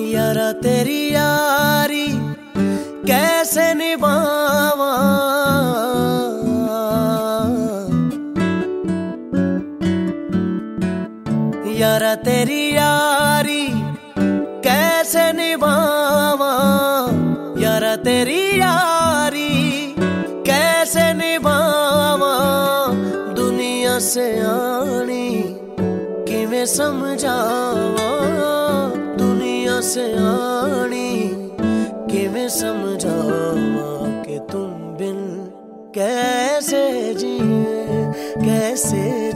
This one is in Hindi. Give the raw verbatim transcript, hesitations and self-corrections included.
यारा तेरी यारी कैसे निभावा, यारा तेरी यारी कैसे निभावा, यारा तेरी यारी कैसे निभावा। दुनिया से आनी किवें समझावा, दुनिया से आनी किवें समझावा कि तुम बिन कैसे जिए कैसे